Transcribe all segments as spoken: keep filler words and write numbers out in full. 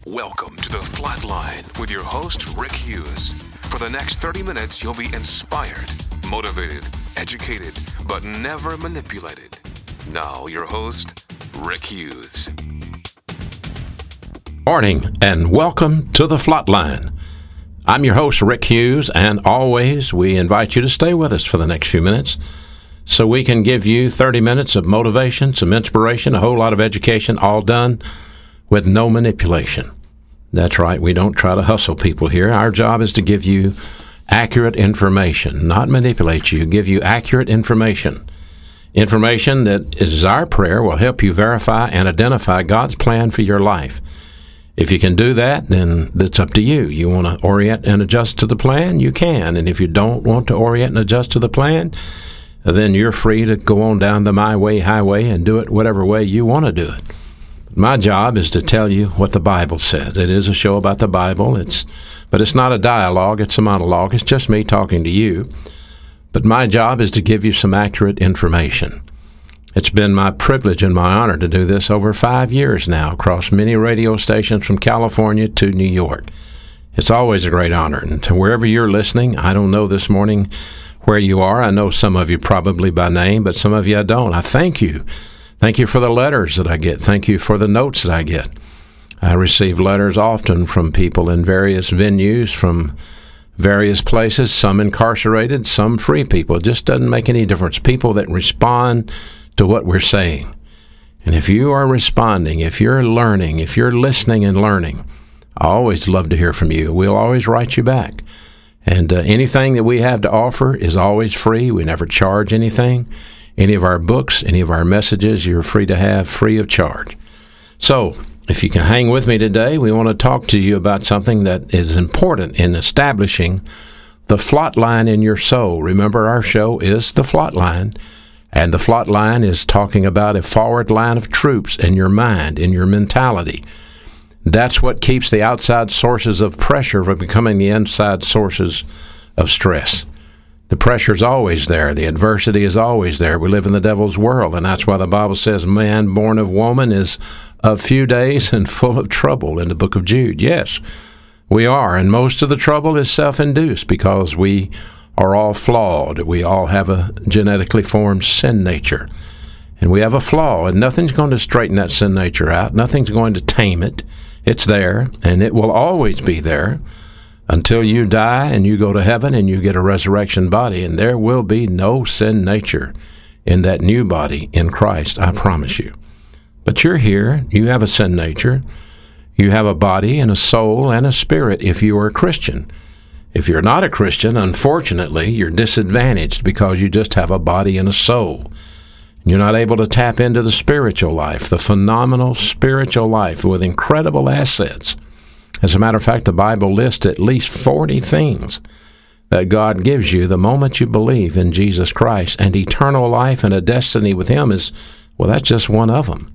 Welcome to The Flatline with your host, Rick Hughes. For the next thirty minutes, you'll be inspired, motivated, educated, but never manipulated. Now, your host, Rick Hughes. Morning, and welcome to The Flatline. I'm your host, Rick Hughes, and always we invite you to stay with us for the next few minutes so we can give you thirty minutes of motivation, some inspiration, a whole lot of education, all done with no manipulation. That's right, we don't try to hustle people here. Our job is to give you accurate information, not manipulate you, give you accurate information. Information that is our prayer will help you verify and identify God's plan for your life. If you can do that, then it's up to you. You want to orient and adjust to the plan, you can. And if you don't want to orient and adjust to the plan, then you're free to go on down the my way highway and do it whatever way you want to do it. My job is to tell you what the Bible says. It is a show about the Bible, It's, but it's not a dialogue, it's a monologue. It's just me talking to you. But my job is to give you some accurate information. It's been my privilege and my honor to do this over five years now, across many radio stations from California to New York. It's always a great honor. And to wherever you're listening, I don't know this morning where you are. I know some of you probably by name, but some of you I don't. I thank you. Thank you for the letters that I get. Thank you for the notes that I get. I receive letters often from people in various venues, from various places, some incarcerated, some free people. It just doesn't make any difference. People that respond to what we're saying. And if you are responding, if you're learning, if you're listening and learning, I always love to hear from you. We'll always write you back. And uh, anything that we have to offer is always free. We never charge anything. Any of our books, any of our messages, you're free to have free of charge. So, if you can hang with me today, we want to talk to you about something that is important in establishing the flatline in your soul. Remember, our show is The Flatline, and the flatline is talking about a forward line of troops in your mind, in your mentality. That's what keeps the outside sources of pressure from becoming the inside sources of stress. The pressure is always there. The adversity is always there. We live in the devil's world, and that's why the Bible says man born of woman is of few days and full of trouble in the book of Jude. Yes, we are, and most of the trouble is self-induced because we are all flawed. We all have a genetically formed sin nature, and we have a flaw, and nothing's going to straighten that sin nature out. Nothing's going to tame it. It's there, and it will always be there until you die and you go to heaven and you get a resurrection body, and there will be no sin nature in that new body in Christ, I promise you. But you're here, you have a sin nature, you have a body and a soul and a spirit if you are a Christian. If you're not a Christian, unfortunately, you're disadvantaged because you just have a body and a soul. You're not able to tap into the spiritual life, the phenomenal spiritual life with incredible assets. As a matter of fact, the Bible lists at least forty things that God gives you the moment you believe in Jesus Christ, and eternal life and a destiny with Him is, well, that's just one of them.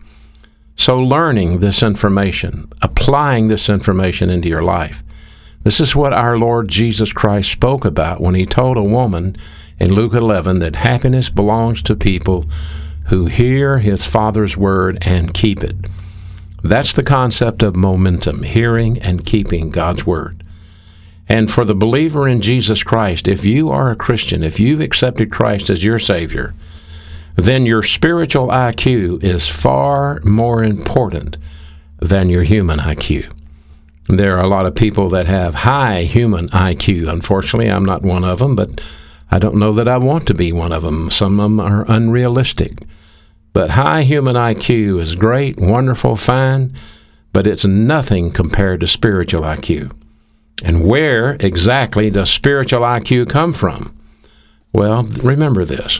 So learning this information, applying this information into your life, this is what our Lord Jesus Christ spoke about when He told a woman in Luke eleven that happiness belongs to people who hear His Father's word and keep it. That's the concept of momentum, hearing and keeping God's word. And for the believer in Jesus Christ, if you are a Christian, if you've accepted Christ as your Savior, then your spiritual I Q is far more important than your human I Q. There are a lot of people that have high human I Q. Unfortunately, I'm not one of them, but I don't know that I want to be one of them. Some of them are unrealistic. But high human I Q is great, wonderful, fine, but it's nothing compared to spiritual I Q. And where exactly does spiritual I Q come from? Well, remember this.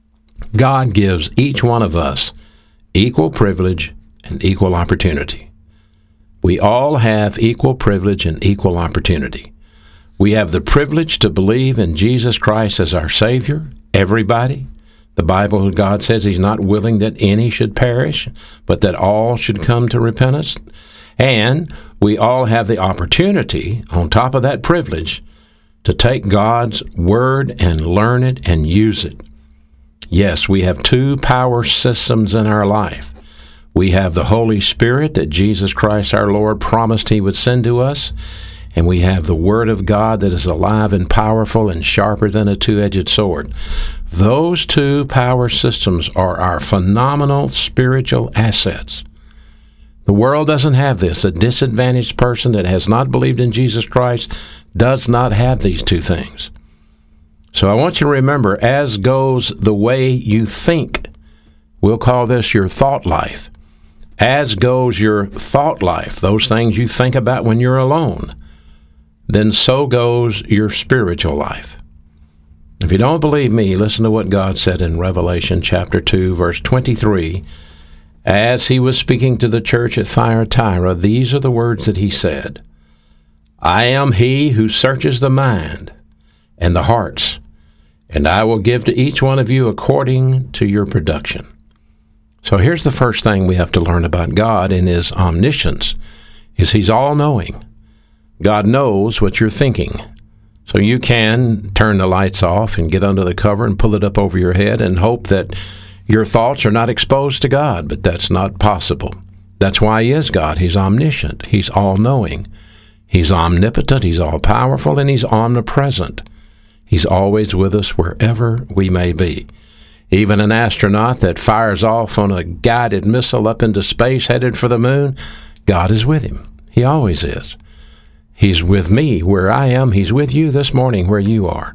God gives each one of us equal privilege and equal opportunity. We all have equal privilege and equal opportunity. We have the privilege to believe in Jesus Christ as our Savior, everybody. The Bible, God says He's not willing that any should perish, but that all should come to repentance. And we all have the opportunity, on top of that privilege, to take God's Word and learn it and use it. Yes, we have two power systems in our life. We have the Holy Spirit that Jesus Christ our Lord promised He would send to us. And we have the Word of God that is alive and powerful and sharper than a two-edged sword. Those two power systems are our phenomenal spiritual assets. The world doesn't have this. A disadvantaged person that has not believed in Jesus Christ does not have these two things. So I want you to remember, as goes the way you think, we'll call this your thought life. As goes your thought life, those things you think about when you're alone, then so goes your spiritual life. If you don't believe me, listen to what God said in Revelation chapter two, verse twenty-three. As He was speaking to the church at Thyatira, these are the words that He said, I am He who searches the mind and the hearts, and I will give to each one of you according to your production. So here's the first thing we have to learn about God in His omniscience, is He's all-knowing. God knows what you're thinking. So you can turn the lights off and get under the cover and pull it up over your head and hope that your thoughts are not exposed to God, but that's not possible. That's why He is God. He's omniscient. He's all-knowing. He's omnipotent. He's all-powerful, and He's omnipresent. He's always with us wherever we may be. Even an astronaut that fires off on a guided missile up into space headed for the moon, God is with him. He always is. He's with me where I am. He's with you this morning where you are.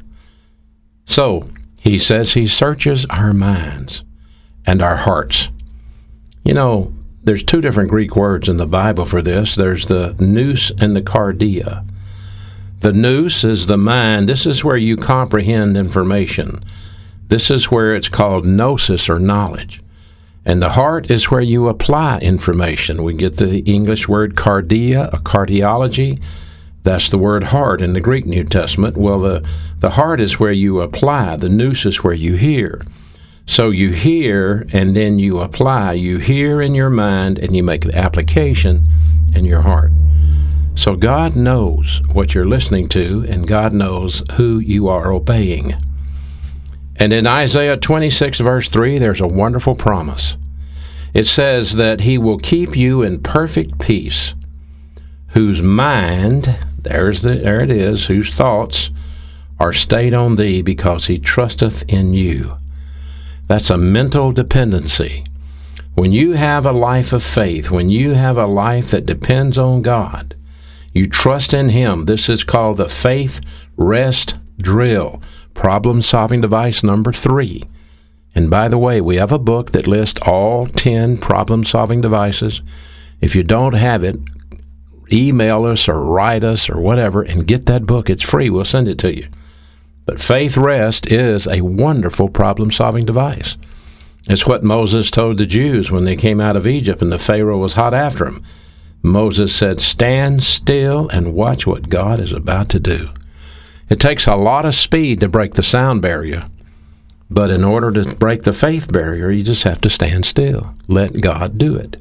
So, He says He searches our minds and our hearts. You know, there's two different Greek words in the Bible for this. There's the nous and the cardia. The nous is the mind. This is where you comprehend information. This is where it's called gnosis or knowledge. And the heart is where you apply information. We get the English word cardia, a cardiology. That's the word heart in the Greek New Testament. Well, the, the heart is where you apply. The nous is where you hear. So you hear and then you apply. You hear in your mind and you make the application in your heart. So God knows what you're listening to, and God knows who you are obeying. And in Isaiah twenty-six, verse three, there's a wonderful promise. It says that He will keep you in perfect peace, whose mind, there's the, there it is, whose thoughts are stayed on Thee, because He trusteth in You. That's a mental dependency. When you have a life of faith, when you have a life that depends on God, you trust in Him. This is called the faith rest drill. Problem-solving device number three. And by the way, we have a book that lists all ten problem-solving devices. If you don't have it, email us or write us or whatever and get that book. It's free. We'll send it to you. But Faith Rest is a wonderful problem-solving device. It's what Moses told the Jews when they came out of Egypt and the Pharaoh was hot after them. Moses said, stand still and watch what God is about to do. It takes a lot of speed to break the sound barrier, but in order to break the faith barrier, you just have to stand still. Let God do it.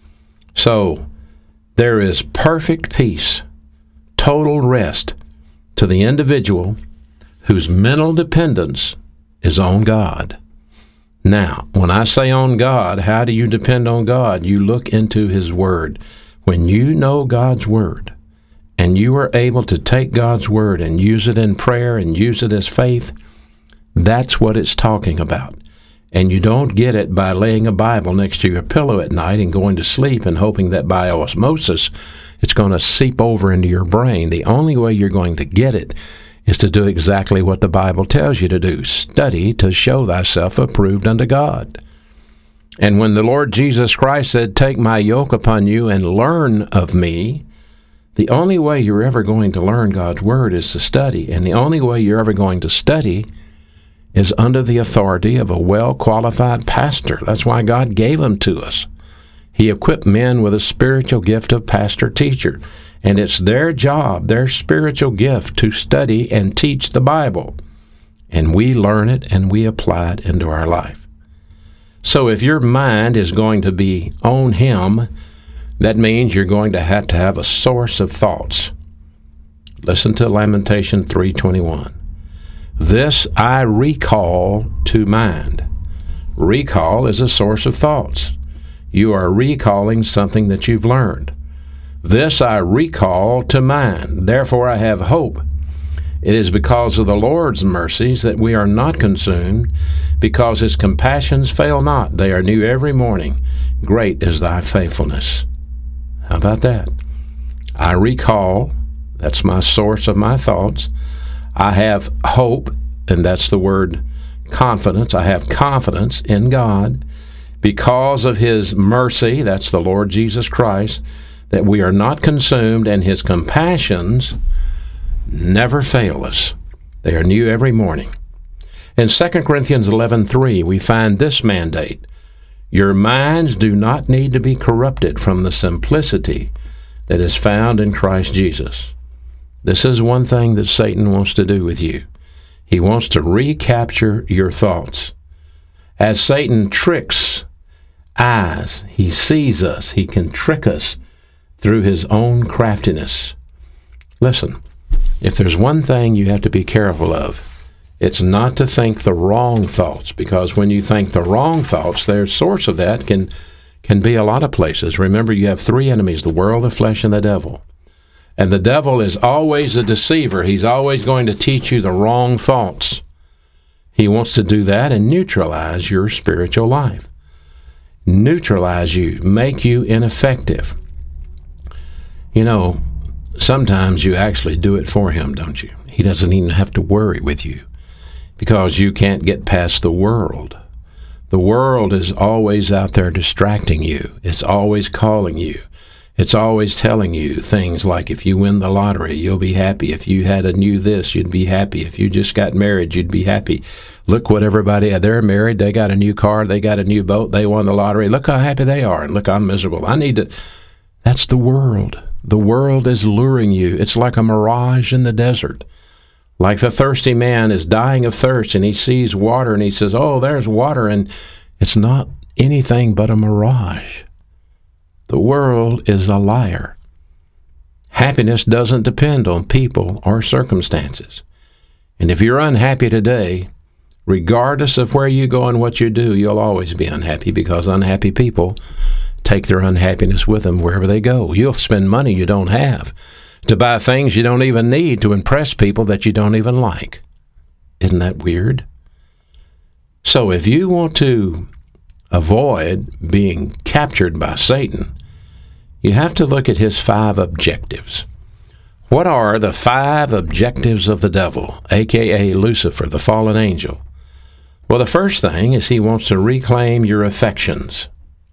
So, there is perfect peace, total rest to the individual whose mental dependence is on God. Now, when I say on God, how do you depend on God? You look into His Word. When you know God's Word, and you are able to take God's Word and use it in prayer and use it as faith, that's what it's talking about. And you don't get it by laying a Bible next to your pillow at night and going to sleep and hoping that by osmosis it's going to seep over into your brain. The only way you're going to get it is to do exactly what the Bible tells you to do. Study to show thyself approved unto God. And when the Lord Jesus Christ said, take my yoke upon you and learn of me, the only way you're ever going to learn God's Word is to study. And the only way you're ever going to study is under the authority of a well-qualified pastor. That's why God gave them to us. He equipped men with a spiritual gift of pastor-teacher. And it's their job, their spiritual gift, to study and teach the Bible. And we learn it and we apply it into our life. So if your mind is going to be on Him, that means you're going to have to have a source of thoughts. Listen to Lamentation three twenty-one. This I recall to mind. Recall is a source of thoughts. You are recalling something that you've learned. This I recall to mind, therefore I have hope. It is because of the Lord's mercies that we are not consumed, because his compassions fail not. They are new every morning. Great is thy faithfulness. How about that? I recall, that's my source of my thoughts. I have hope, and that's the word confidence. I have confidence in God because of his mercy, that's the Lord Jesus Christ, that we are not consumed, and his compassions never fail us. They are new every morning. In Second Corinthians eleven three, we find this mandate. Your minds do not need to be corrupted from the simplicity that is found in Christ Jesus. This is one thing that Satan wants to do with you. He wants to recapture your thoughts. As Satan tricks eyes, he sees us. He can trick us through his own craftiness. Listen, if there's one thing you have to be careful of, it's not to think the wrong thoughts, because when you think the wrong thoughts, their source of that can can be a lot of places. Remember, you have three enemies, the world, the flesh, and the devil. And the devil is always a deceiver. He's always going to teach you the wrong thoughts. He wants to do that and neutralize your spiritual life. Neutralize you, make you ineffective. You know, sometimes you actually do it for him, don't you? He doesn't even have to worry with you because you can't get past the world. The world is always out there distracting you. It's always calling you. It's always telling you things like, if you win the lottery, you'll be happy. If you had a new this, you'd be happy. If you just got married, you'd be happy. Look what everybody, they're married, they got a new car, they got a new boat, they won the lottery. Look how happy they are, and look, I'm miserable. I need to, that's the world. The world is luring you. It's like a mirage in the desert. Like the thirsty man is dying of thirst, and he sees water, and he says, oh, there's water, and it's not anything but a mirage. The world is a liar. Happiness doesn't depend on people or circumstances. And if you're unhappy today, regardless of where you go and what you do, you'll always be unhappy, because unhappy people take their unhappiness with them wherever they go. You'll spend money you don't have to buy things you don't even need to impress people that you don't even like. Isn't that weird? So if you want to avoid being captured by Satan, you have to look at his five objectives. What are the five objectives of the devil, a k a. Lucifer, the fallen angel? Well, the first thing is he wants to reclaim your affections.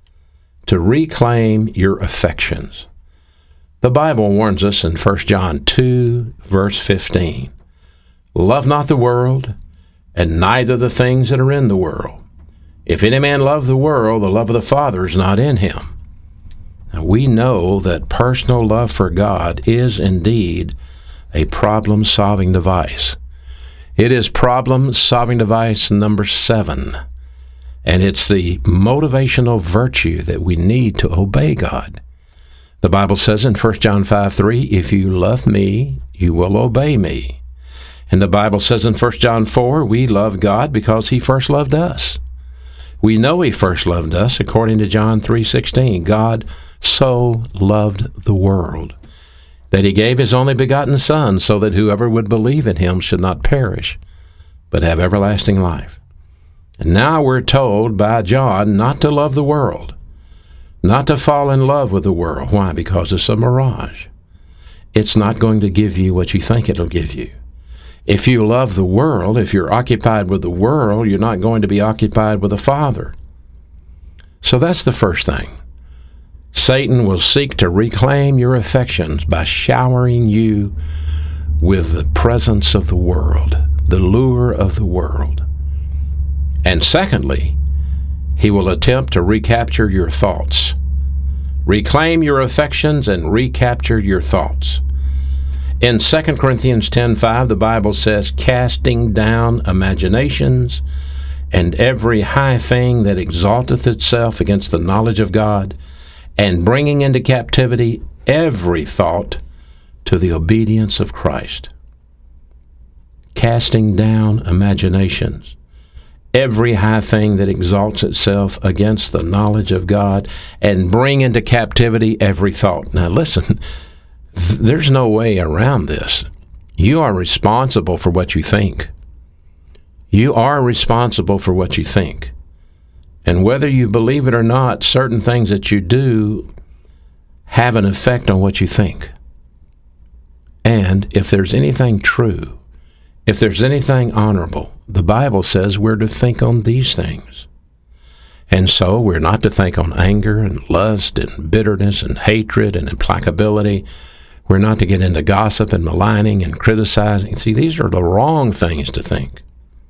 To reclaim your affections. The Bible warns us in First John two, verse fifteen, love not the world, and neither the things that are in the world. If any man love the world, the love of the Father is not in him. Now, we know that personal love for God is indeed a problem-solving device. It is problem-solving device number seven, and it's the motivational virtue that we need to obey God. The Bible says in First John five three, if you love me, you will obey me. And the Bible says in First John four, we love God because he first loved us. We know he first loved us according to John three sixteen. God so loved the world that he gave his only begotten Son, so that whoever would believe in him should not perish, but have everlasting life. And now we're told by John not to love the world, not to fall in love with the world. Why? Because it's a mirage. It's not going to give you what you think it'll give you. If you love the world, if you're occupied with the world, you're not going to be occupied with the Father. So that's the first thing. Satan will seek to reclaim your affections by showering you with the presence of the world, the lure of the world. And secondly, he will attempt to recapture your thoughts. Reclaim your affections and recapture your thoughts. In Second Corinthians ten five, the Bible says, casting down imaginations and every high thing that exalteth itself against the knowledge of God, and bringing into captivity every thought to the obedience of Christ. Casting down imaginations, every high thing that exalts itself against the knowledge of God, and bring into captivity every thought. Now listen, th- there's no way around this. You are responsible for what you think. You are responsible for what you think. And whether you believe it or not, certain things that you do have an effect on what you think. And if there's anything true, if there's anything honorable, the Bible says we're to think on these things. And so we're not to think on anger and lust and bitterness and hatred and implacability. We're not to get into gossip and maligning and criticizing. See, these are the wrong things to think.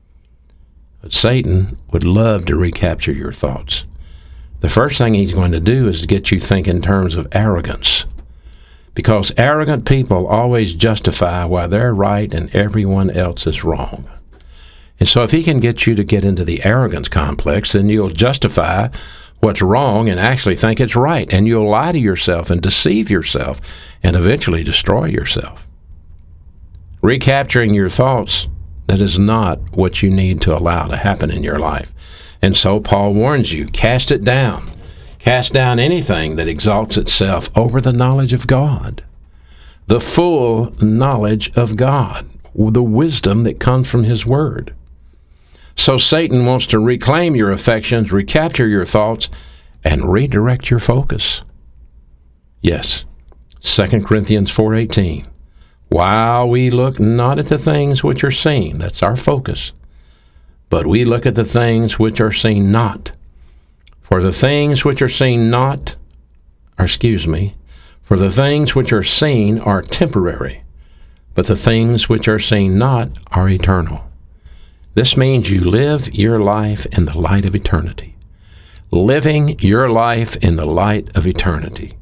But Satan would love to recapture your thoughts. The first thing he's going to do is to get you thinking in terms of arrogance. Because arrogant people always justify why they're right and everyone else is wrong. And so if he can get you to get into the arrogance complex, then you'll justify what's wrong and actually think it's right. And you'll lie to yourself and deceive yourself and eventually destroy yourself. Recapturing your thoughts, that is not what you need to allow to happen in your life. And so Paul warns you, cast it down. Cast down anything that exalts itself over the knowledge of God. The full knowledge of God. The wisdom that comes from His Word. So Satan wants to reclaim your affections, recapture your thoughts, and redirect your focus. Yes, Second Corinthians four eighteen. While we look not at the things which are seen, that's our focus, but we look at the things which are seen not. For the things which are seen not, or excuse me, for the things which are seen are temporary, but the things which are seen not are eternal. This means you live your life in the light of eternity. Living your life in the light of eternity.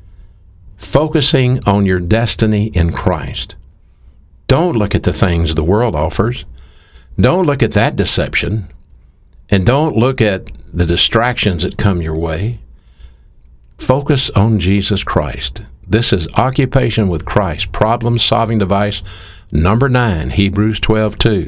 Focusing on your destiny in Christ. Don't look at the things the world offers. Don't look at that deception. And don't look at the distractions that come your way. Focus on Jesus Christ. This is occupation with Christ. Problem-solving device number nine, Hebrews twelve two.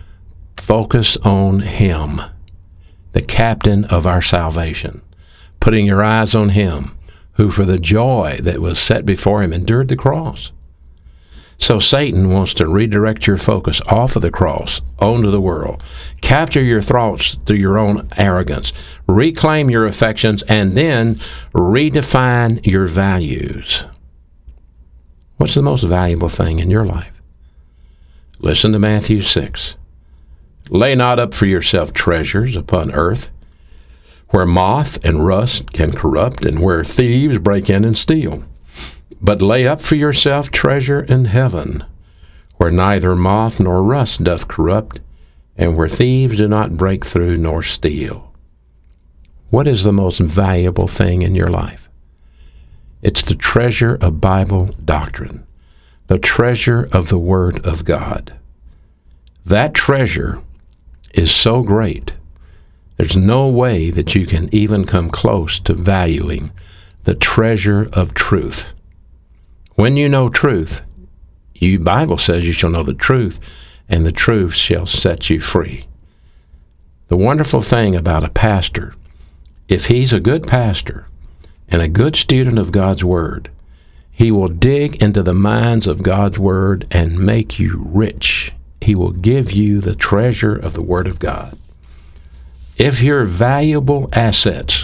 Focus on Him, the captain of our salvation. Putting your eyes on Him, who for the joy that was set before Him endured the cross. So Satan wants to redirect your focus off of the cross, onto the world. Capture your thoughts through your own arrogance. Reclaim your affections, and then redefine your values. What's the most valuable thing in your life? Listen to Matthew six. Lay not up for yourself treasures upon earth, where moth and rust can corrupt, and where thieves break in and steal. But lay up for yourself treasure in heaven, where neither moth nor rust doth corrupt, and where thieves do not break through nor steal. What is the most valuable thing in your life? It's the treasure of Bible doctrine, the treasure of the Word of God. That treasure is so great, there's no way that you can even come close to valuing the treasure of truth. When you know truth, the Bible says you shall know the truth, and the truth shall set you free. The wonderful thing about a pastor, if he's a good pastor and a good student of God's Word, he will dig into the minds of God's Word and make you rich. He will give you the treasure of the Word of God. If your valuable assets,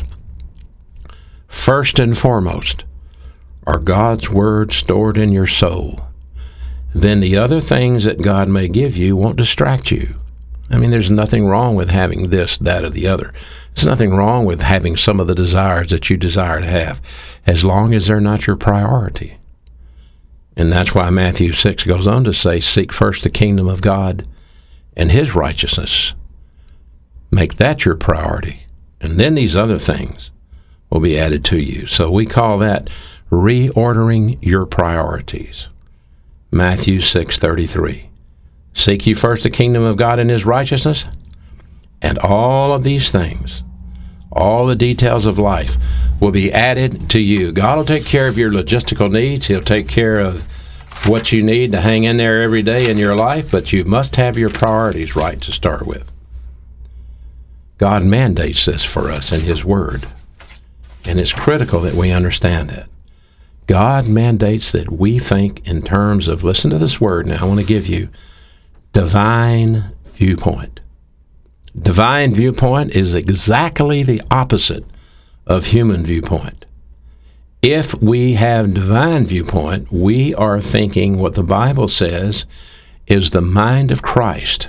first and foremost, are God's Word stored in your soul, then the other things that God may give you won't distract you. I mean, there's nothing wrong with having this, that, or the other. There's nothing wrong with having some of the desires that you desire to have, as long as they're not your priority. And that's why Matthew six goes on to say, seek first the kingdom of God and His righteousness. Make that your priority, and then these other things will be added to you. So we call that reordering your priorities. Matthew six thirty-three. Seek ye first the kingdom of God and His righteousness, and all of these things, all the details of life, will be added to you. God will take care of your logistical needs. He'll take care of what you need to hang in there every day in your life, but you must have your priorities right to start with. God mandates this for us in His Word. And it's critical that we understand that. God mandates that we think in terms of, listen to this word now, I want to give you, divine viewpoint. Divine viewpoint is exactly the opposite of human viewpoint. If we have divine viewpoint, we are thinking what the Bible says is the mind of Christ.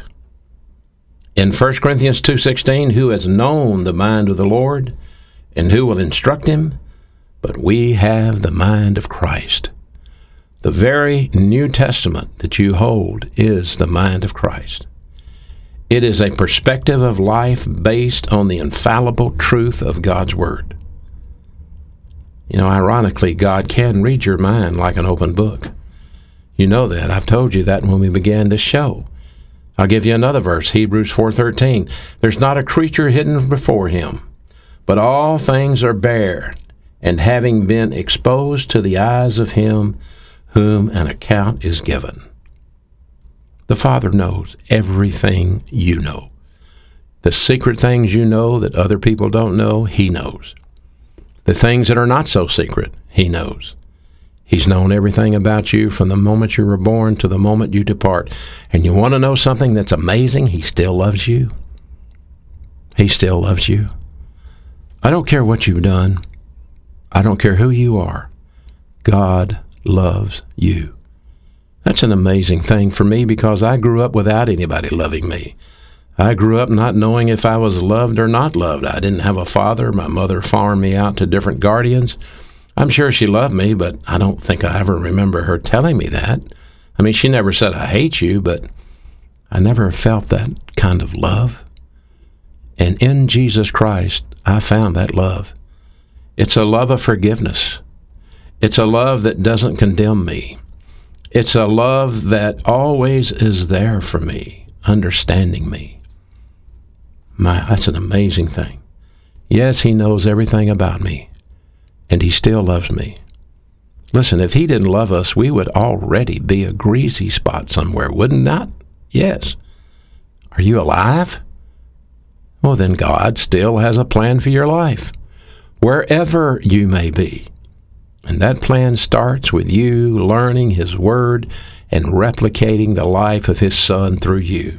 In First Corinthians two sixteen, who has known the mind of the Lord, and who will instruct him? But we have the mind of Christ. The very New Testament that you hold is the mind of Christ. It is a perspective of life based on the infallible truth of God's Word. You know, ironically, God can read your mind like an open book. You know that. I've told you that when we began this show. I'll give you another verse, Hebrews four thirteen. There's not a creature hidden before Him, but all things are bare, and having been exposed to the eyes of Him whom an account is given. The Father knows everything you know. The secret things you know that other people don't know, He knows. The things that are not so secret, He knows. He's known everything about you from the moment you were born to the moment you depart. And you want to know something that's amazing? He still loves you. He still loves you. I don't care what you've done. I don't care who you are. God loves you. That's an amazing thing for me because I grew up without anybody loving me. I grew up not knowing if I was loved or not loved. I didn't have a father. My mother farmed me out to different guardians. I'm sure she loved me, but I don't think I ever remember her telling me that. I mean, she never said, I hate you, but I never felt that kind of love. And in Jesus Christ, I found that love. It's a love of forgiveness. It's a love that doesn't condemn me. It's a love that always is there for me, understanding me. My, that's an amazing thing. Yes, He knows everything about me. And He still loves me. Listen, if He didn't love us, we would already be a greasy spot somewhere, wouldn't not? Yes. Are you alive? Well, then God still has a plan for your life, wherever you may be. And that plan starts with you learning His Word and replicating the life of His Son through you.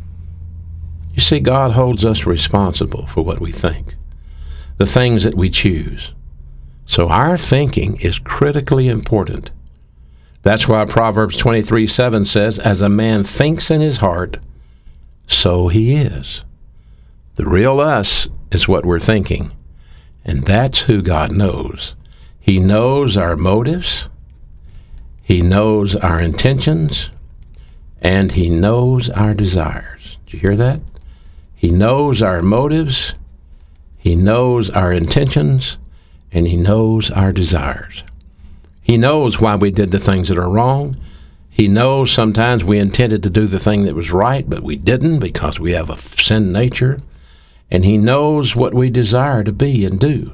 You see, God holds us responsible for what we think, the things that we choose. So our thinking is critically important. That's why Proverbs twenty-three seven says, as a man thinks in his heart, so he is. The real us is what we're thinking, and that's who God knows. He knows our motives, He knows our intentions, and He knows our desires. Did you hear that? He knows our motives, He knows our intentions, and He knows our desires. He knows why we did the things that are wrong. He knows sometimes we intended to do the thing that was right, but we didn't because we have a sin nature. And He knows what we desire to be and do.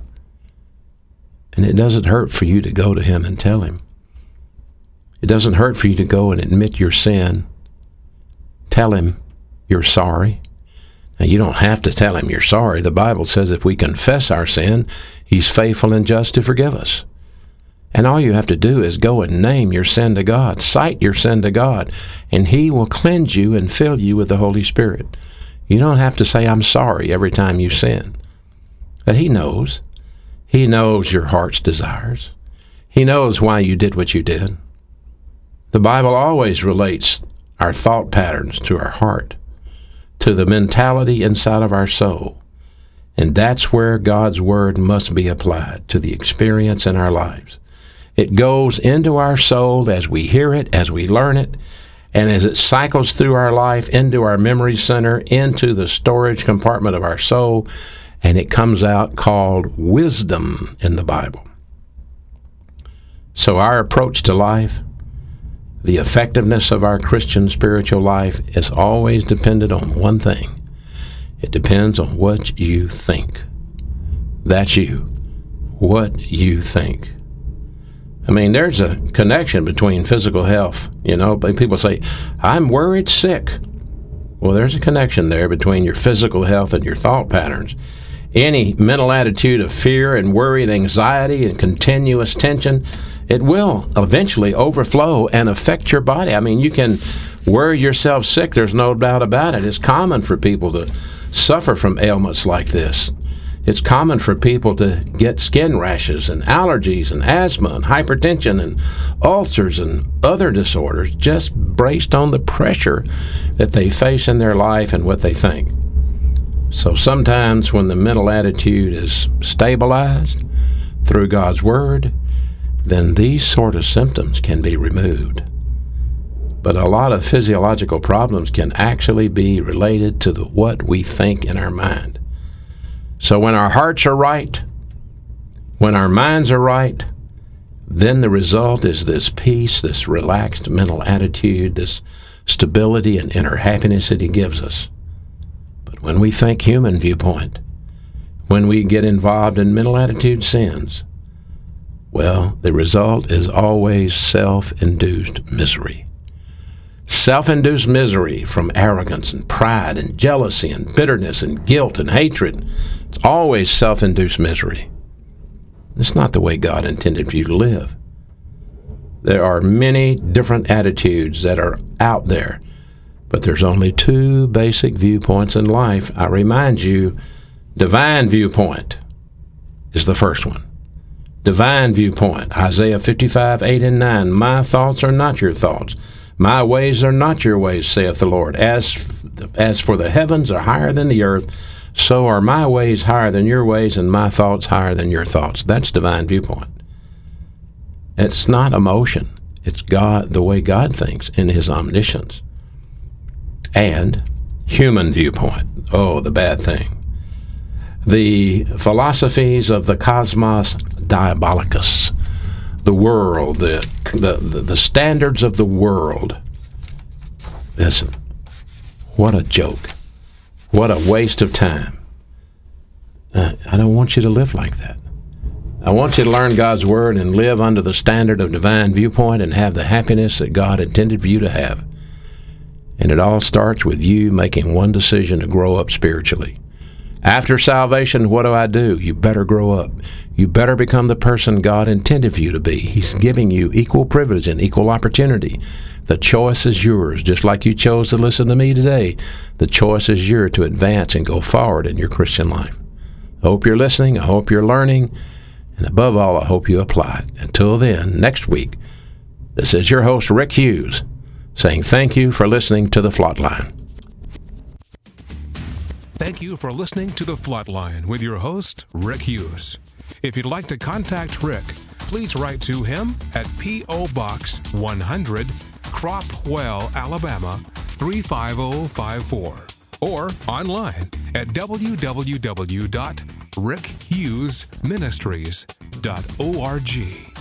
And it doesn't hurt for you to go to Him and tell Him. It doesn't hurt for you to go and admit your sin. Tell Him you're sorry. Now, you don't have to tell Him you're sorry. The Bible says if we confess our sin, He's faithful and just to forgive us. And all you have to do is go and name your sin to God, cite your sin to God, and He will cleanse you and fill you with the Holy Spirit. You don't have to say, I'm sorry every time you sin. But He knows. He knows your heart's desires. He knows why you did what you did. The Bible always relates our thought patterns to our heart, to the mentality inside of our soul. And that's where God's Word must be applied, to the experience in our lives. It goes into our soul as we hear it, as we learn it, and as it cycles through our life, into our memory center, into the storage compartment of our soul, and it comes out called wisdom in the Bible. So our approach to life, the effectiveness of our Christian spiritual life is always dependent on one thing. It depends on what you think. That's you. What you think. I mean, there's a connection between physical health. You know, people say, I'm worried sick. Well, there's a connection there between your physical health and your thought patterns. Any mental attitude of fear and worry and anxiety and continuous tension, it will eventually overflow and affect your body. I mean, you can worry yourself sick. There's no doubt about it. It's common for people to suffer from ailments like this. It's common for people to get skin rashes and allergies and asthma and hypertension and ulcers and other disorders just based on the pressure that they face in their life and what they think. So sometimes when the mental attitude is stabilized through God's Word, then these sort of symptoms can be removed. But a lot of physiological problems can actually be related to the, what we think in our mind. So when our hearts are right, when our minds are right, then the result is this peace, this relaxed mental attitude, this stability and inner happiness that He gives us. But when we think human viewpoint, when we get involved in mental attitude sins, well, the result is always self-induced misery. Self-induced misery from arrogance and pride and jealousy and bitterness and guilt and hatred. It's always self-induced misery. It's not the way God intended for you to live. There are many different attitudes that are out there, but there's only two basic viewpoints in life. I remind you, divine viewpoint is the first one. Divine viewpoint, Isaiah fifty-five, eight and nine. My thoughts are not your thoughts. My ways are not your ways, saith the Lord. As, as for the heavens are higher than the earth, so are my ways higher than your ways, and my thoughts higher than your thoughts. That's divine viewpoint. It's not emotion. It's God, the way God thinks in His omniscience. And human viewpoint. Oh, the bad thing. The philosophies of the cosmos diabolicus, the world, the, the, the, the standards of the world. Listen, what a joke. What a waste of time. Uh, I don't want you to live like that. I want you to learn God's Word and live under the standard of divine viewpoint and have the happiness that God intended for you to have. And it all starts with you making one decision to grow up spiritually. After salvation, what do I do? You better grow up. You better become the person God intended for you to be. He's giving you equal privilege and equal opportunity. The choice is yours, just like you chose to listen to me today. The choice is yours to advance and go forward in your Christian life. I hope you're listening. I hope you're learning. And above all, I hope you apply it. Until then, next week, this is your host, Rick Hughes, saying thank you for listening to The Flatline. Thank you for listening to The Flatline with your host, Rick Hughes. If you'd like to contact Rick, please write to him at P O. Box one hundred, Cropwell, Alabama three five zero five four, or online at w w w dot rick hughes ministries dot org.